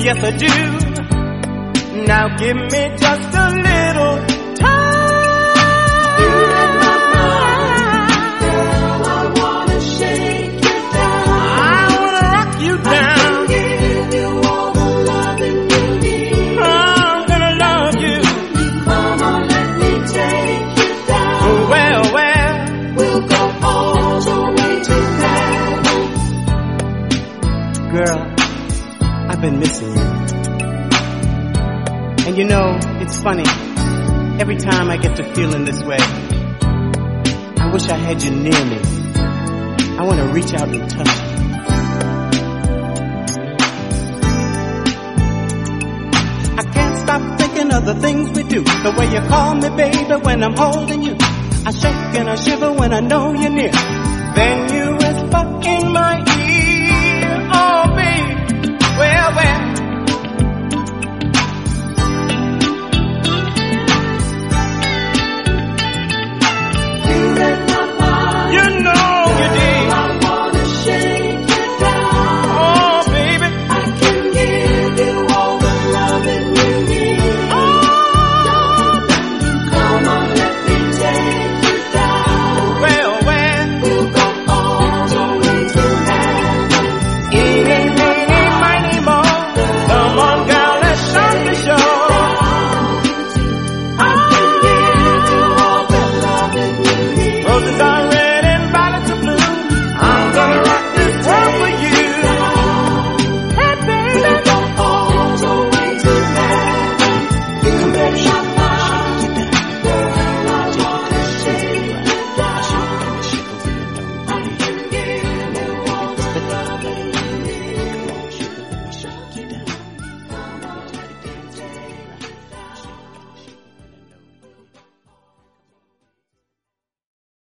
yes I do. Now give me just a little time. You in my mind, girl, I wanna shake you down. I wanna rock you down. I can give you all the loving you need. I'm gonna love you. Come on, let me take you down. Well, we'll go all the way to heaven. girl, I've been missing you. And you know, it's funny. Every time I get to feeling this way, I wish I had you near me. I want to reach out and touch you. I can't stop thinking of the things we do. The way you call me, baby, when I'm holding you. I shake and I shiver when I know you're near. Then you whisper in my